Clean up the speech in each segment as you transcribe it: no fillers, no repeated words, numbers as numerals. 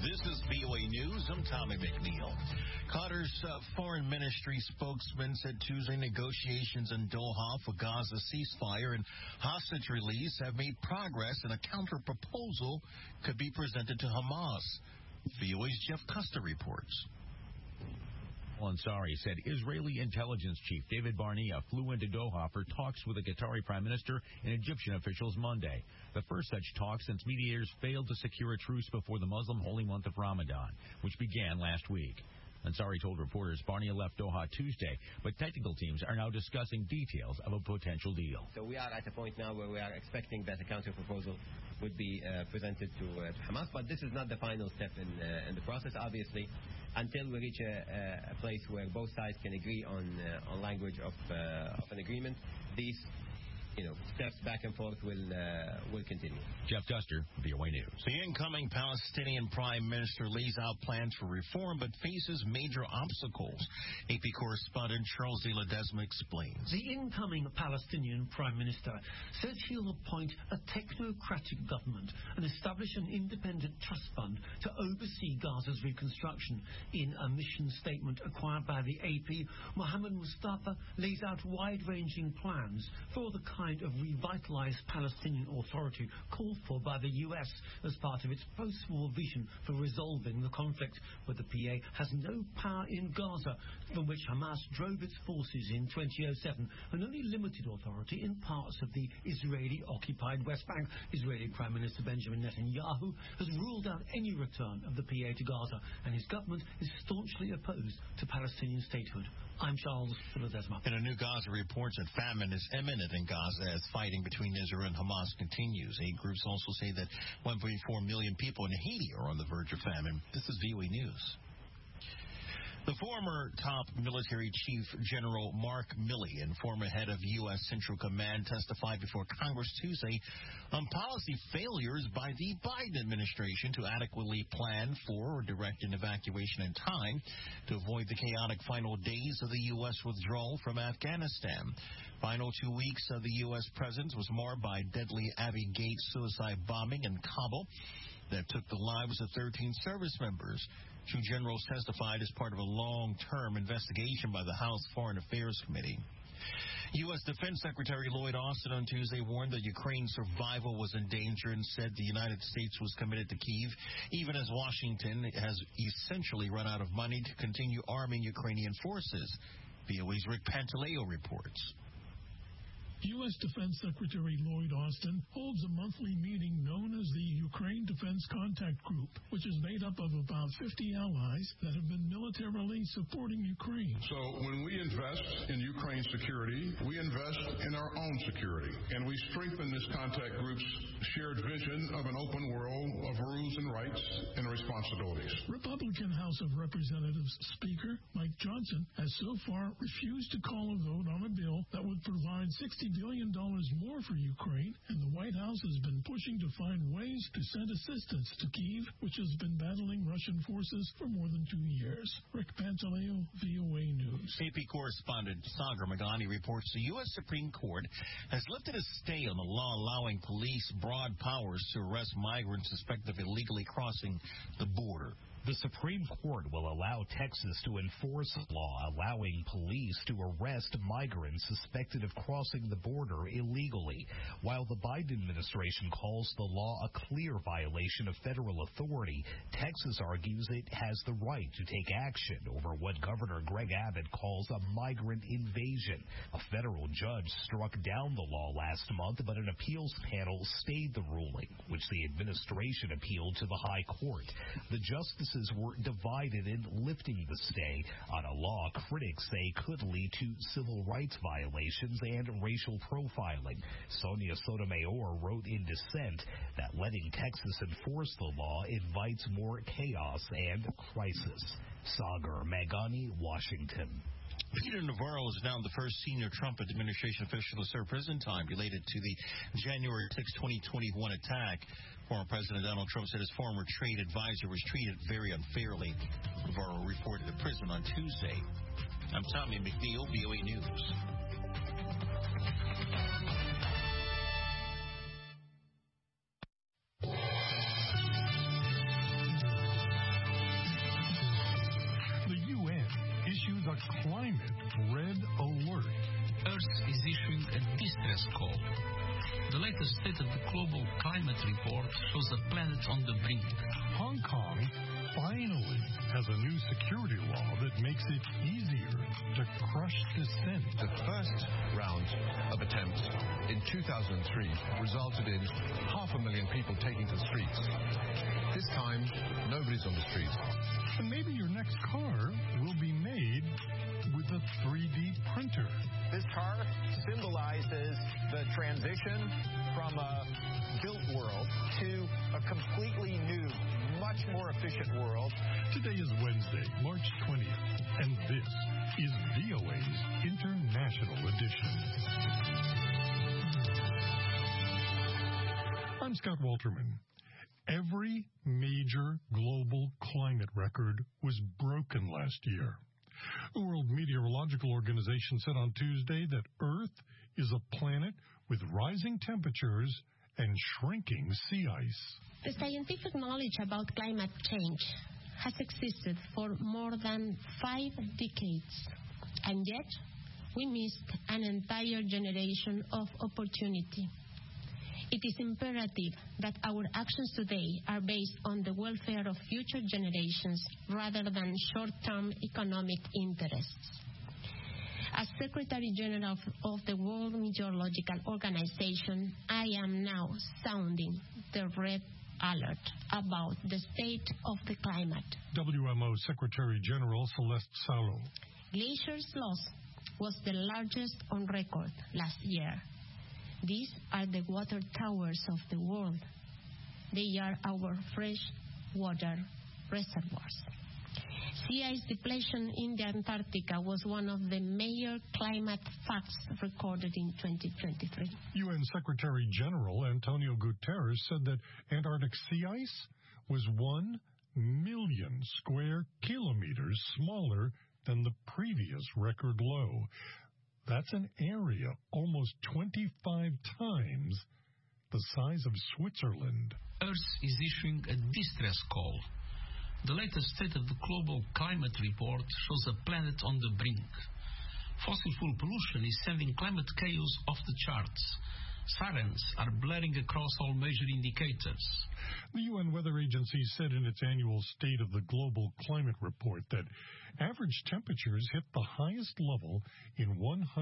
This is VOA News. I'm Tommy McNeil. Qatar's foreign ministry spokesman said Tuesday negotiations in Doha for Gaza ceasefire and hostage release have made progress, and a counter-proposal could be presented to Hamas. VOA's Jeff Custer reports. Ansari said Israeli intelligence chief David Barnea flew into Doha for talks with the Qatari prime minister and Egyptian officials Monday. The first such talk since mediators failed to secure a truce before the Muslim holy month of Ramadan, which began last week. Ansari told reporters Barnea left Doha Tuesday, but technical teams are now discussing details of a potential deal. So we are at a point now where we are expecting that a counter-proposal would be presented to Hamas, but this is not the final step in the process, obviously, until we reach a place where both sides can agree on language of an agreement. These steps back and forth will continue. Jeff Custer, VOA News. The incoming Palestinian Prime Minister lays out plans for reform but faces major obstacles. AP correspondent Charles De Ledesma explains. The incoming Palestinian Prime Minister says he'll appoint a technocratic government and establish an independent trust fund to oversee Gaza's reconstruction. In a mission statement acquired by the AP, Mohammed Mustafa lays out wide-ranging plans for the kind of revitalized Palestinian authority called for by the U.S. as part of its post-war vision for resolving the conflict. But the PA has no power in Gaza, from which Hamas drove its forces in 2007, and only limited authority in parts of the Israeli-occupied West Bank. Israeli Prime Minister Benjamin Netanyahu has ruled out any return of the PA to Gaza, and his government is staunchly opposed to Palestinian statehood. I'm Charles De Ledesma. In a new Gaza reports that famine is imminent in Gaza as fighting between Israel and Hamas continues. Aid groups also say that 1.4 million people in Haiti are on the verge of famine. This is VOA News. The former top military chief General Mark Milley and former head of U.S. Central Command testified before Congress Tuesday on policy failures by the Biden administration to adequately plan for or direct an evacuation in time to avoid the chaotic final days of the U.S. withdrawal from Afghanistan. Final 2 weeks of the U.S. presence was marred by deadly Abbey Gate suicide bombing in Kabul that took the lives of 13 service members. Two generals testified as part of a long-term investigation by the House Foreign Affairs Committee. U.S. Defense Secretary Lloyd Austin on Tuesday warned that Ukraine's survival was in danger and said the United States was committed to Kyiv, even as Washington has essentially run out of money to continue arming Ukrainian forces. VOA's Rick Pantaleo reports. U.S. Defense Secretary Lloyd Austin holds a monthly meeting known as the Ukraine Defense Contact Group, which is made up of about 50 allies that have been militarily supporting Ukraine. So when we invest in Ukraine's security, we invest in our own security, and we strengthen this contact group's shared vision of an open world of rules and rights and responsibilities. Republican House of Representatives Speaker Mike Johnson has so far refused to call a vote on a bill that would provide $60 billion more for Ukraine, and the White House has been pushing to find ways to send assistance to Kyiv, which has been battling Russian forces for more than 2 years. Rick Pantaleo, VOA News. AP correspondent Sagar Magani reports the U.S. Supreme Court has lifted a stay on the law allowing police broad powers to arrest migrants suspected of illegally crossing the border. The Supreme Court will allow Texas to enforce a law allowing police to arrest migrants suspected of crossing the border illegally. While the Biden administration calls the law a clear violation of federal authority, Texas argues it has the right to take action over what Governor Greg Abbott calls a migrant invasion. A federal judge struck down the law last month, but an appeals panel stayed the ruling, which the administration appealed to the high court. The justices were divided in lifting the stay on a law critics say could lead to civil rights violations and racial profiling. Sonia Sotomayor wrote in dissent that letting Texas enforce the law invites more chaos and crisis. Sagar Magani, Washington. Peter Navarro is now the first senior Trump administration official to serve prison time related to the January 6, 2021 attack. Former President Donald Trump said his former trade advisor was treated very unfairly. Navarro reported to prison on Tuesday. I'm Tommy McNeil, VOA News. a climate red alert. Earth is issuing a distress call. The latest State of the Global Climate Report shows the planet on the brink. Hong Kong finally has a new security law that makes it easier to crush dissent. The first round of attempts in 2003 resulted in 500,000 people taking to the streets. This time, nobody's on the streets. And maybe your next car will be made with a 3D printer. This car symbolizes the transition from a built world to a completely new, much more efficient world. Today is Wednesday, March 20th, and this is VOA's International Edition. I'm Scott Walterman. Every major global climate record was broken last year. The World Meteorological Organization said on Tuesday that Earth is a planet with rising temperatures and shrinking sea ice. The scientific knowledge about climate change has existed for more than 5 decades, and yet we missed an entire generation of opportunity. It is imperative that our actions today are based on the welfare of future generations rather than short-term economic interests. As Secretary General of the World Meteorological Organization, I am now sounding the red alert about the state of the climate. WMO Secretary General Celeste Sarlo. Glaciers loss was the largest on record last year. These are the water towers of the world. They are our fresh water reservoirs. Sea ice depletion in the Antarctica was one of the major climate facts recorded in 2023. UN Secretary General Antonio Guterres said that Antarctic sea ice was 1 million square kilometers smaller than the previous record low. That's an area almost 25 times the size of Switzerland. Earth is issuing a distress call. The latest State of the Global Climate Report shows a planet on the brink. Fossil fuel pollution is sending climate chaos off the charts. Sirens are blaring across all major indicators. The UN Weather Agency said in its annual State of the Global Climate Report that average temperatures hit the highest level in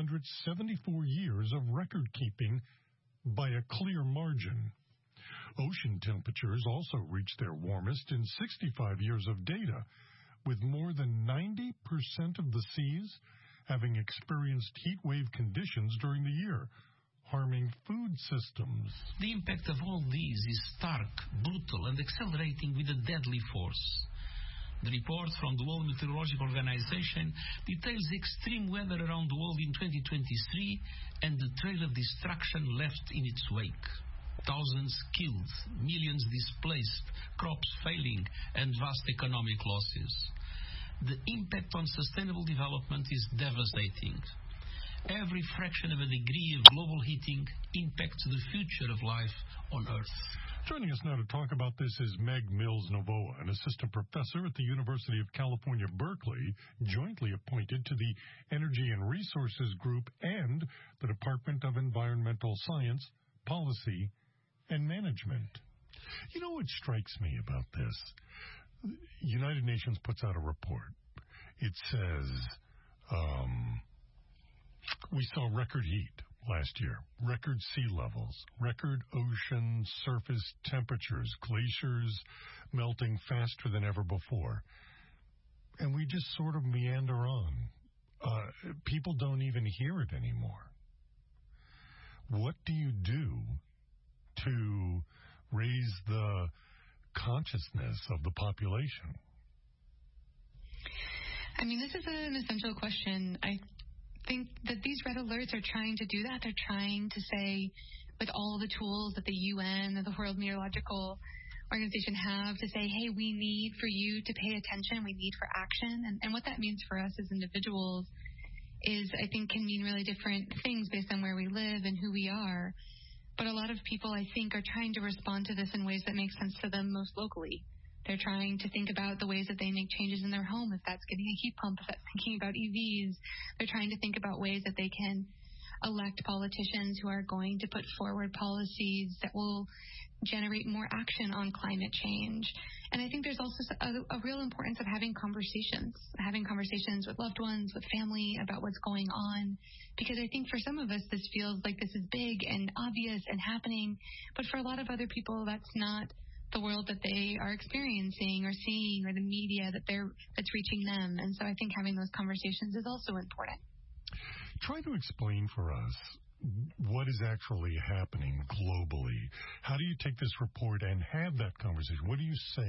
174 years of record-keeping by a clear margin. Ocean temperatures also reached their warmest in 65 years of data, with more than 90% of the seas having experienced heat wave conditions during the year, harming food systems. The impact of all these is stark, brutal, and accelerating with a deadly force. The report from the World Meteorological Organization details extreme weather around the world in 2023 and the trail of destruction left in its wake. Thousands killed, millions displaced, crops failing, and vast economic losses. The impact on sustainable development is devastating. Every fraction of a degree of global heating impacts the future of life on Earth. Joining us now to talk about this is Meg Mills-Novoa, an assistant professor at the University of California, Berkeley, jointly appointed to the Energy and Resources Group and the Department of Environmental Science, Policy, and Management. You know what strikes me about this? United Nations puts out a report. It says we saw record heat last year, record sea levels, record ocean surface temperatures, glaciers melting faster than ever before. And we just sort of meander on. People don't even hear it anymore. What do you do to raise the consciousness of the population? I mean, this is an essential question. I think that these red alerts are trying to do that. They're trying to say, with all the tools that the UN and the World Meteorological Organization have, to say, hey, we need for you to pay attention. We need for action. And what that means for us as individuals is, I think, can mean really different things based on where we live and who we are. But a lot of people, I think, are trying to respond to this in ways that make sense to them most locally. They're trying to think about the ways that they make changes in their home, if that's getting a heat pump, if that's thinking about EVs. They're trying to think about ways that they can elect politicians who are going to put forward policies that will generate more action on climate change. And I think there's also a real importance of having conversations with loved ones, with family about what's going on. Because I think for some of us, this feels like this is big and obvious and happening. But for a lot of other people, that's not the world that they are experiencing or seeing, or the media that's reaching them. And so I think having those conversations is also important. Try to explain for us what is actually happening globally. How do you take this report and have that conversation? What do you say?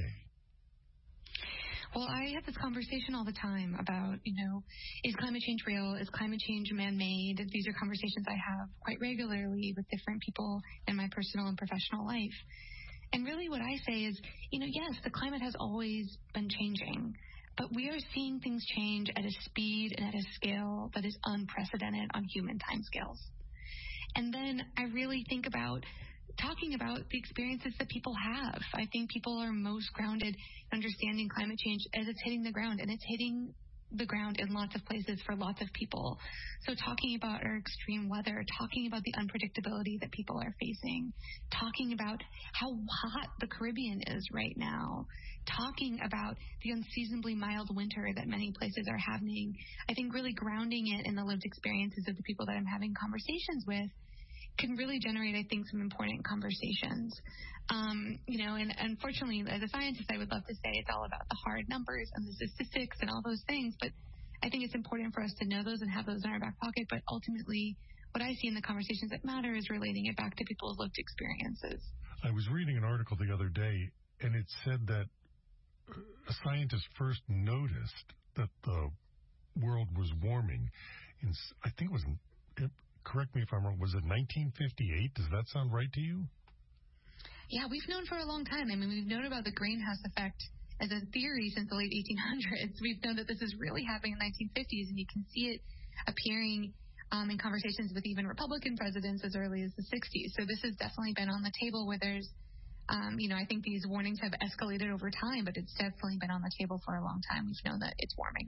Well, I have this conversation all the time about, is climate change real? Is climate change man-made? These are conversations I have quite regularly with different people in my personal and professional life. And really what I say is, yes, the climate has always been changing, but we are seeing things change at a speed and at a scale that is unprecedented on human timescales. And then I really think about talking about the experiences that people have. I think people are most grounded in understanding climate change as it's hitting the ground, and it's hitting the ground in lots of places for lots of people. So talking about our extreme weather, talking about the unpredictability that people are facing, talking about how hot the Caribbean is right now, talking about the unseasonably mild winter that many places are having. I think really grounding it in the lived experiences of the people that I'm having conversations with can really generate, I think, some important conversations. And unfortunately, as a scientist, I would love to say it's all about the hard numbers and the statistics and all those things, but I think it's important for us to know those and have those in our back pocket. But ultimately, what I see in the conversations that matter is relating it back to people's lived experiences. I was reading an article the other day, and it said that a scientist first noticed that the world was warming in, I think it was, correct me if I'm wrong, was it 1958? Does that sound right to you? Yeah, we've known for a long time. I mean, we've known about the greenhouse effect as a theory since the late 1800s. We've known that this is really happening in the 1950s, and you can see it appearing in conversations with even Republican presidents as early as the 60s. So this has definitely been on the table where there's, I think these warnings have escalated over time, but it's definitely been on the table for a long time. We've known that it's warming.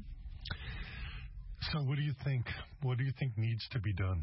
So what do you think? What do you think needs to be done?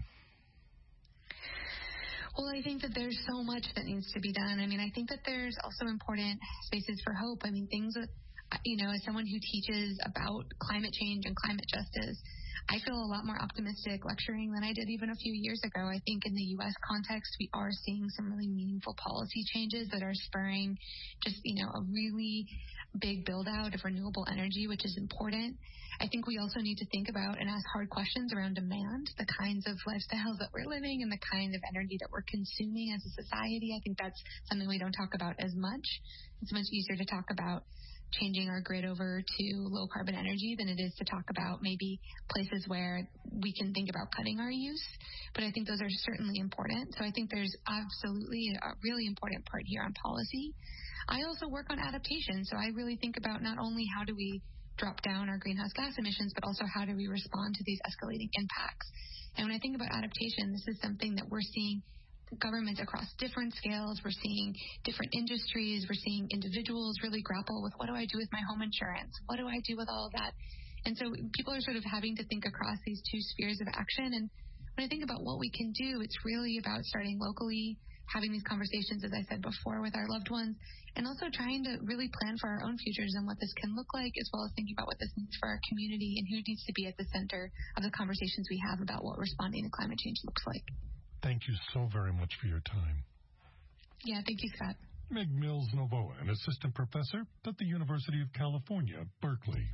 Well, I think that there's so much that needs to be done. I mean, I think that there's also important spaces for hope. I mean, things that, as someone who teaches about climate change and climate justice, I feel a lot more optimistic lecturing than I did even a few years ago. I think in the U.S. context, we are seeing some really meaningful policy changes that are spurring just, a really big build out of renewable energy, which is important. I think we also need to think about and ask hard questions around demand, the kinds of lifestyles that we're living and the kind of energy that we're consuming as a society. I think that's something we don't talk about as much. It's much easier to talk about changing our grid over to low carbon energy than it is to talk about maybe places where we can think about cutting our use. But I think those are certainly important. So I think there's absolutely a really important part here on policy. I also work on adaptation. So I really think about not only how do we drop down our greenhouse gas emissions, but also how do we respond to these escalating impacts. And when I think about adaptation, this is something that we're seeing governments across different scales. We're seeing different industries. We're seeing individuals really grapple with, what do I do with my home insurance? What do I do with all of that? And so people are sort of having to think across these two spheres of action. And when I think about what we can do, it's really about starting locally, having these conversations, as I said before, with our loved ones, and also trying to really plan for our own futures and what this can look like, as well as thinking about what this means for our community and who needs to be at the center of the conversations we have about what responding to climate change looks like. Thank you so very much for your time. Yeah, thank you, Scott. Meg Mills-Novoa, an assistant professor at the University of California, Berkeley.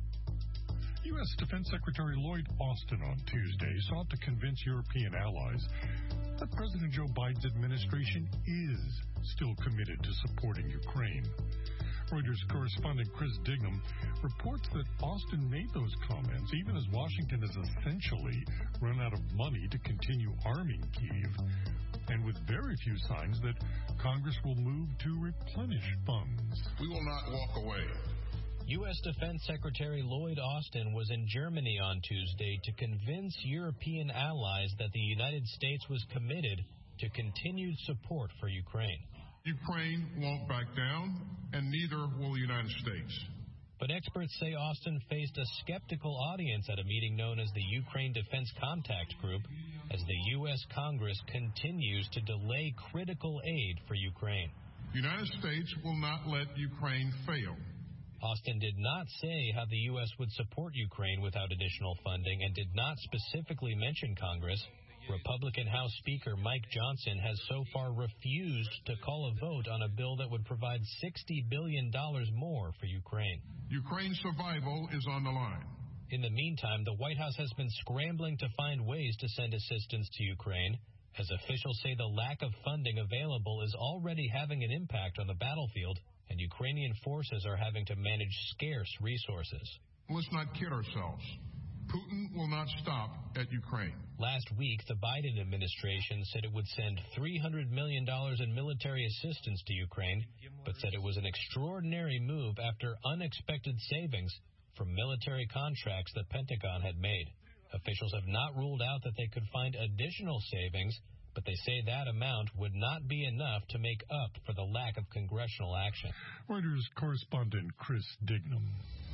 U.S. Defense Secretary Lloyd Austin on Tuesday sought to convince European allies that President Joe Biden's administration is still committed to supporting Ukraine. Reuters correspondent Chris Dignam reports that Austin made those comments even as Washington has essentially run out of money to continue arming Kyiv, and with very few signs that Congress will move to replenish funds. We will not walk away. U.S. Defense Secretary Lloyd Austin was in Germany on Tuesday to convince European allies that the United States was committed to continued support for Ukraine. Ukraine won't back down, and neither will the United States. But experts say Austin faced a skeptical audience at a meeting known as the Ukraine Defense Contact Group as the U.S. Congress continues to delay critical aid for Ukraine. The United States will not let Ukraine fail. Austin did not say how the U.S. would support Ukraine without additional funding and did not specifically mention Congress. Republican House Speaker Mike Johnson has so far refused to call a vote on a bill that would provide $60 billion more for Ukraine. Ukraine's survival is on the line. In the meantime, the White House has been scrambling to find ways to send assistance to Ukraine, as officials say the lack of funding available is already having an impact on the battlefield, and Ukrainian forces are having to manage scarce resources. Let's not kid ourselves. Putin will not stop at Ukraine. Last week, the Biden administration said it would send $300 million in military assistance to Ukraine, but said it was an extraordinary move after unexpected savings from military contracts the Pentagon had made. Officials have not ruled out that they could find additional savings, but they say that amount would not be enough to make up for the lack of congressional action. Reuters correspondent Chris Dignam.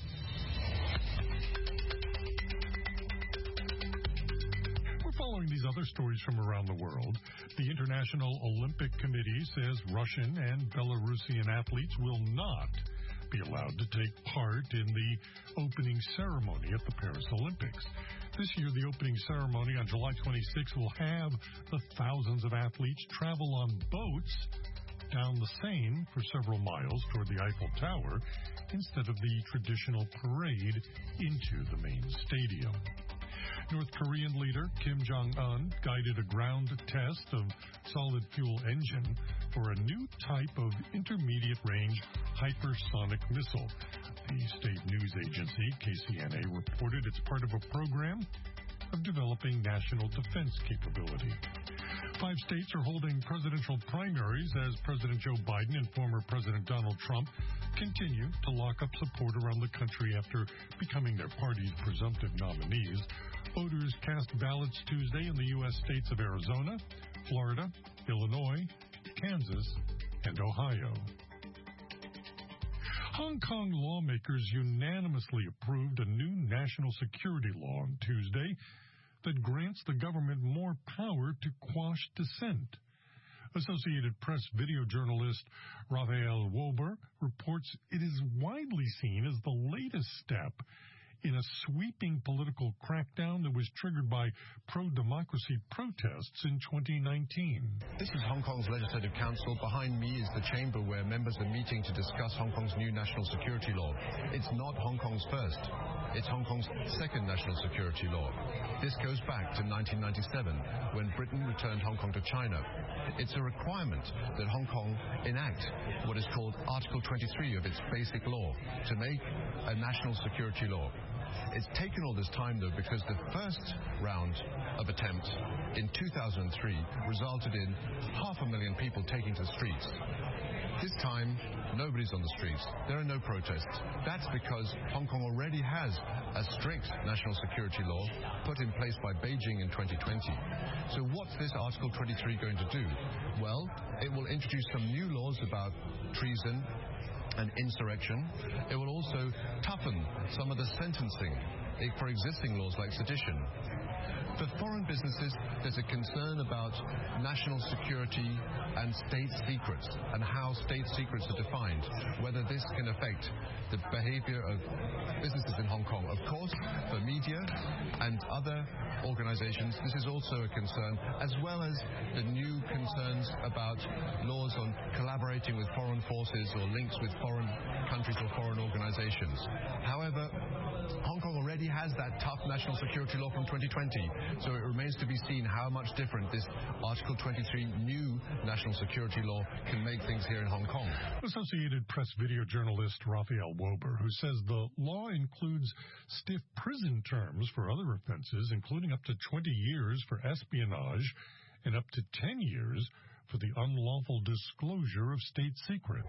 Following these other stories from around the world, the International Olympic Committee says Russian and Belarusian athletes will not be allowed to take part in the opening ceremony at the Paris Olympics. This year, the opening ceremony on July 26 will have the thousands of athletes travel on boats down the Seine for several miles toward the Eiffel Tower instead of the traditional parade into the main stadium. North Korean leader Kim Jong-un guided a ground test of solid fuel engine for a new type of intermediate-range hypersonic missile. The state news agency, KCNA, reported it's part of a program of developing national defense capability. 5 states are holding presidential primaries as President Joe Biden and former President Donald Trump continue to lock up support around the country after becoming their party's presumptive nominees. Voters cast ballots Tuesday in the U.S. states of Arizona, Florida, Illinois, Kansas, and Ohio. Hong Kong lawmakers unanimously approved a new national security law on Tuesday that grants the government more power to quash dissent. Associated Press video journalist Raphael Wober reports it is widely seen as the latest step in a sweeping political crackdown that was triggered by pro-democracy protests in 2019. This is Hong Kong's Legislative Council. Behind me is the chamber where members are meeting to discuss Hong Kong's new national security law. It's not Hong Kong's first. It's Hong Kong's second national security law. This goes back to 1997, when Britain returned Hong Kong to China. It's a requirement that Hong Kong enact what is called Article 23 of its basic law to make a national security law. It's taken all this time, though, because the first round of attempts in 2003 resulted in 500,000 people taking to the streets. This time, nobody's on the streets. There are no protests. That's because Hong Kong already has a strict national security law put in place by Beijing in 2020. So what's this Article 23 going to do? Well, it will introduce some new laws about treason and insurrection. It will also toughen some of the sentencing for existing laws like sedition. For foreign businesses, there's a concern about national security and state secrets and how state secrets are defined, whether this can affect the behavior of businesses in Hong Kong. Of course, for media and other organizations, this is also a concern, as well as the new concerns about laws on collaborating with foreign forces or links with foreign countries or foreign organizations. However, Hong Kong already has that tough national security law from 2020, so it remains to be seen how much different this Article 23 new national security law can make things here in Hong Kong. Associated Press video journalist Raphael Wober, who says the law includes stiff prison terms for other offenses, including up to 20 years for espionage and up to 10 years for the unlawful disclosure of state secrets.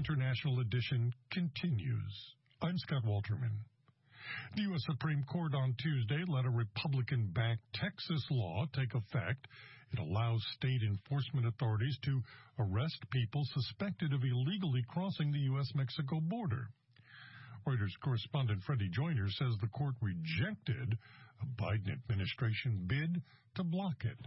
International Edition continues. I'm Scott Walterman. The U.S. Supreme Court on Tuesday let a Republican-backed Texas law take effect. It allows state enforcement authorities to arrest people suspected of illegally crossing the U.S.-Mexico border. Reuters correspondent Freddie Joyner says the court rejected a Biden administration bid to block it.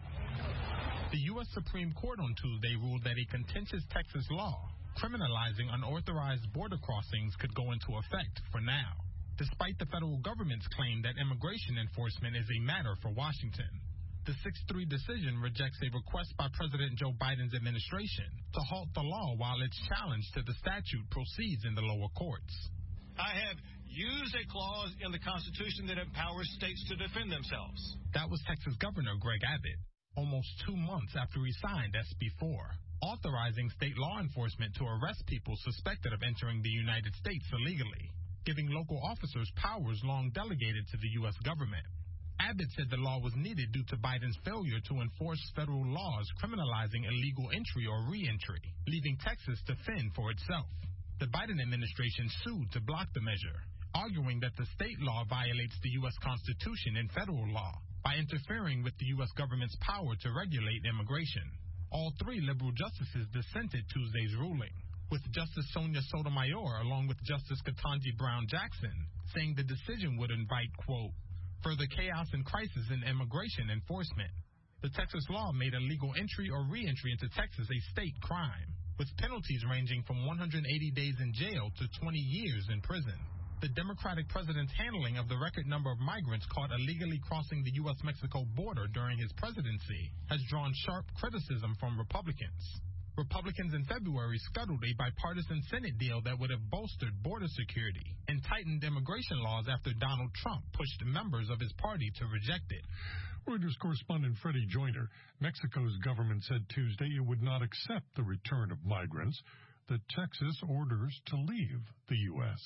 The U.S. Supreme Court on Tuesday ruled that a contentious Texas law criminalizing unauthorized border crossings could go into effect for now, despite the federal government's claim that immigration enforcement is a matter for Washington. The 6-3 decision rejects a request by President Joe Biden's administration to halt the law while its challenge to the statute proceeds in the lower courts. I have used a clause in the Constitution that empowers states to defend themselves. That was Texas Governor Greg Abbott, almost 2 months after he signed SB 4, authorizing state law enforcement to arrest people suspected of entering the United States illegally, giving local officers powers long delegated to the U.S. government. Abbott said the law was needed due to Biden's failure to enforce federal laws criminalizing illegal entry or re-entry, leaving Texas to fend for itself. The Biden administration sued to block the measure, arguing that the state law violates the U.S. Constitution and federal law by interfering with the U.S. government's power to regulate immigration. All 3 liberal justices dissented Tuesday's ruling, with Justice Sonia Sotomayor along with Justice Ketanji Brown Jackson saying the decision would invite, quote, further chaos and crisis in immigration enforcement. The Texas law made illegal entry or re-entry into Texas a state crime, with penalties ranging from 180 days in jail to 20 years in prison. The Democratic president's handling of the record number of migrants caught illegally crossing the U.S.-Mexico border during his presidency has drawn sharp criticism from Republicans. Republicans in February scuttled a bipartisan Senate deal that would have bolstered border security and tightened immigration laws after Donald Trump pushed members of his party to reject it. Reuters correspondent Freddie Joyner. Mexico's government said Tuesday it would not accept the return of migrants that Texas orders to leave the U.S.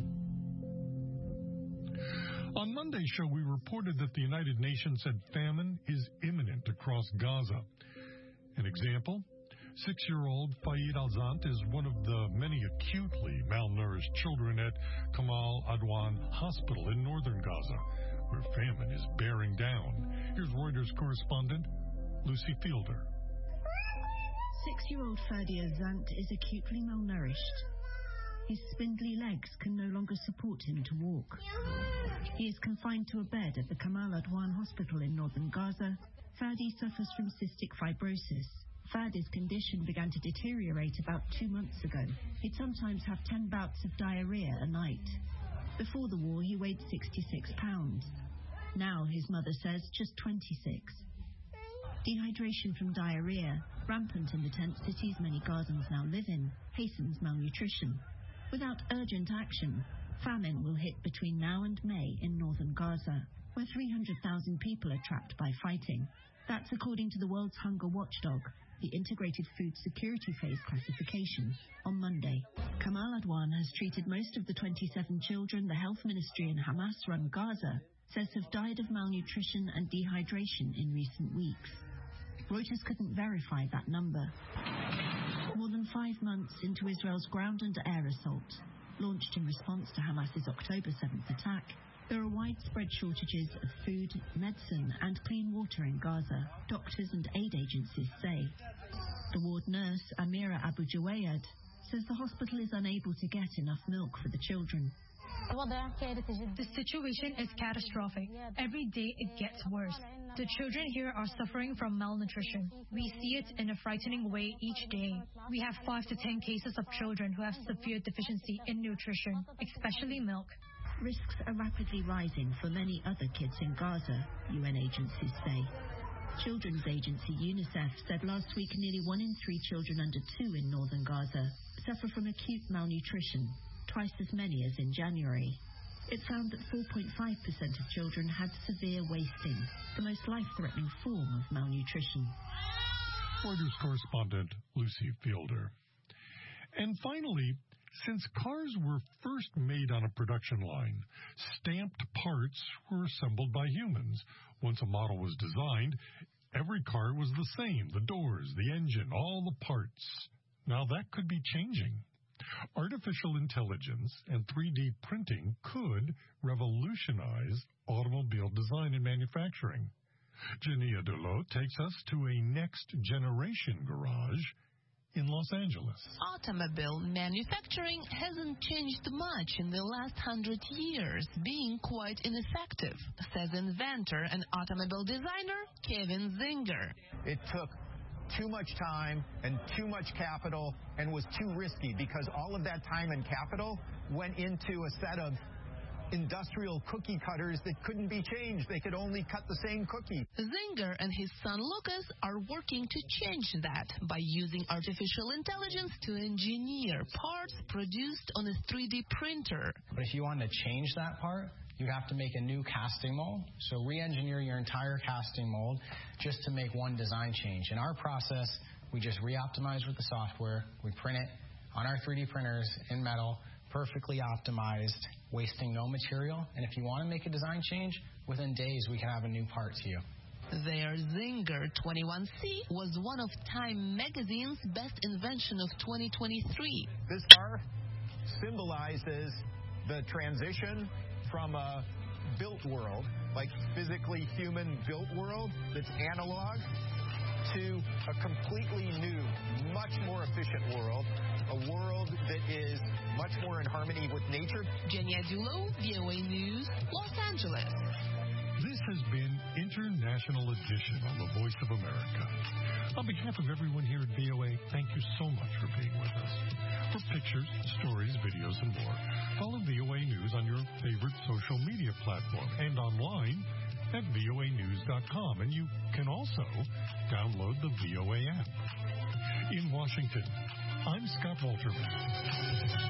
On Monday's show, we reported that the United Nations said famine is imminent across Gaza. An example? 6-year-old Faid Alzant is one of the many acutely malnourished children at Kamal Adwan Hospital in northern Gaza, where famine is bearing down. Here's Reuters correspondent Lucy Fielder. 6-year-old Fadi Alzant is acutely malnourished. His spindly legs can no longer support him to walk. He is confined to a bed at the Kamal Adwan Hospital in northern Gaza. Fadi suffers from cystic fibrosis. Fadi's condition began to deteriorate about 2 months ago. He'd sometimes have 10 bouts of diarrhea a night. Before the war, he weighed 66 pounds. Now, his mother says, just 26. Dehydration from diarrhea, rampant in the tent cities many Gazans now live in, hastens malnutrition. Without urgent action, famine will hit between now and May in northern Gaza, where 300,000 people are trapped by fighting. That's according to the world's hunger watchdog, the Integrated Food Security Phase classification, on Monday. Kamal Adwan has treated most of the 27 children the health ministry in Hamas-run Gaza says have died of malnutrition and dehydration in recent weeks. Reuters couldn't verify that number. More than 5 months into Israel's ground and air assault, launched in response to Hamas's October 7th attack, there are widespread shortages of food, medicine, and clean water in Gaza, doctors and aid agencies say. The ward nurse, Amira Abu Jawayad, says the hospital is unable to get enough milk for the children. The situation is catastrophic. Every day it gets worse. The children here are suffering from malnutrition. We see it in a frightening way each day. We have 5 to 10 cases of children who have severe deficiency in nutrition, especially milk. Risks are rapidly rising for many other kids in Gaza, UN agencies say. Children's agency UNICEF said last week nearly 1 in 3 children under 2 in northern Gaza suffer from acute malnutrition, twice as many as in January. It found that 4.5% of children had severe wasting, the most life-threatening form of malnutrition. Reuters correspondent Lucy Fielder. And finally, since cars were first made on a production line, stamped parts were assembled by humans. Once a model was designed, every car was the same, the doors, the engine, all the parts. Now that could be changing. Artificial intelligence and 3D printing could revolutionize automobile design and manufacturing. Jania Dulot takes us to a next-generation garage in Los Angeles. Automobile manufacturing hasn't changed much in the last 100 years, being quite ineffective, says inventor and automobile designer Kevin Zinger. It took too much time and too much capital and was too risky because all of that time and capital went into a set of industrial cookie cutters that couldn't be changed. They could only cut the same cookie. Zinger and his son Lucas are working to change that by using artificial intelligence to engineer parts produced on a 3D printer. But if you want to change that part, you have to make a new casting mold. So re-engineer your entire casting mold just to make one design change. In our process, we just re-optimize with the software. We print it on our 3D printers in metal, perfectly optimized, wasting no material. And if you want to make a design change, within days we can have a new part to you. Their Zinger 21C was one of Time magazine's best invention of 2023. This car symbolizes the transition from a built world, like physically human built world that's analog, to a completely new, much more efficient world, a world that is much more in harmony with nature. Jania Dulot, VOA News, Los Angeles. This has been International Edition on the Voice of America. On behalf of everyone here at VOA, thank you so much for being with us. For pictures, stories, videos, and more, follow VOA News on your favorite social media platform and online at voanews.com. And you can also download the VOA app. In Washington, I'm Scott Walterman.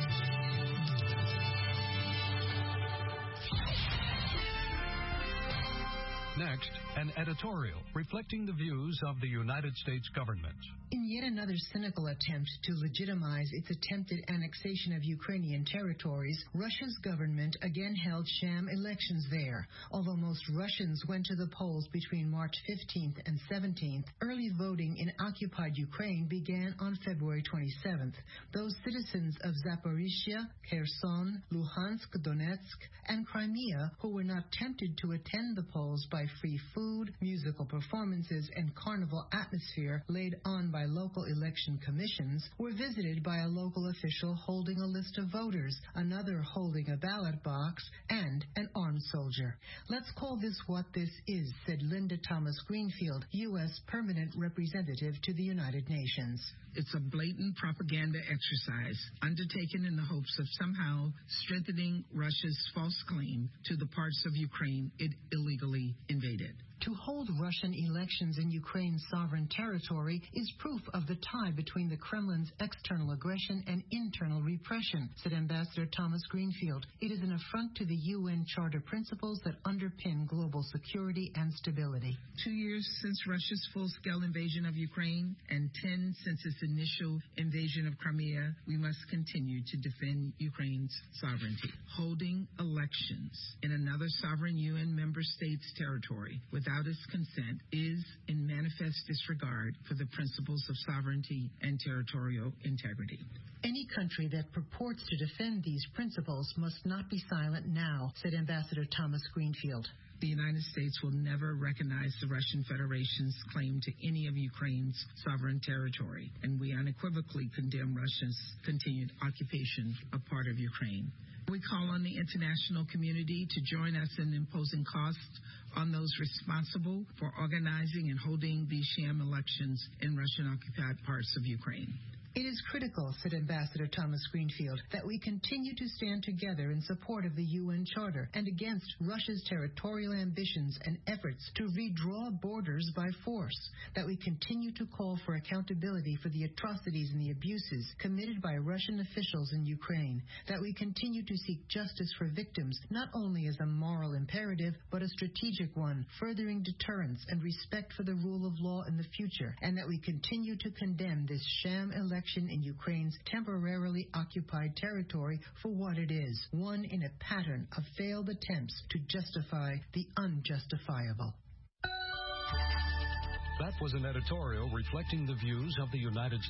Next, an editorial reflecting the views of the United States government. In yet another cynical attempt to legitimize its attempted annexation of Ukrainian territories, Russia's government again held sham elections there. Although most Russians went to the polls between March 15th and 17th, early voting in occupied Ukraine began on February 27th. Those citizens of Zaporizhia, Kherson, Luhansk, Donetsk, and Crimea who were not tempted to attend the polls by free food, musical performances, and carnival atmosphere laid on by local election commissions were visited by a local official holding a list of voters, another holding a ballot box, and an armed soldier. Let's call this what this is, said Linda Thomas Greenfield, U.S. Permanent Representative to the United Nations. It's a blatant propaganda exercise undertaken in the hopes of somehow strengthening Russia's false claim to the parts of Ukraine it illegally invaded. To hold Russian elections in Ukraine's sovereign territory is proof of the tie between the Kremlin's external aggression and internal repression, said Ambassador Thomas Greenfield. It is an affront to the UN Charter principles that underpin global security and stability. 2 years since Russia's full-scale invasion of Ukraine and 10 since its initial invasion of Crimea, we must continue to defend Ukraine's sovereignty. Holding elections in another sovereign UN member state's territory without its consent is in manifest disregard for the principles of sovereignty and territorial integrity. Any country that purports to defend these principles must not be silent now, said Ambassador Thomas Greenfield. The United States will never recognize the Russian Federation's claim to any of Ukraine's sovereign territory, and we unequivocally condemn Russia's continued occupation of part of Ukraine. We call on the international community to join us in imposing costs on those responsible for organizing and holding these sham elections in Russian-occupied parts of Ukraine. It is critical, said Ambassador Thomas Greenfield, that we continue to stand together in support of the UN Charter and against Russia's territorial ambitions and efforts to redraw borders by force, that we continue to call for accountability for the atrocities and the abuses committed by Russian officials in Ukraine, that we continue to seek justice for victims, not only as a moral imperative, but a strategic one, furthering deterrence and respect for the rule of law in the future, and that we continue to condemn this sham election in Ukraine's temporarily occupied territory for what it is, one in a pattern of failed attempts to justify the unjustifiable. That was an editorial reflecting the views of the United States.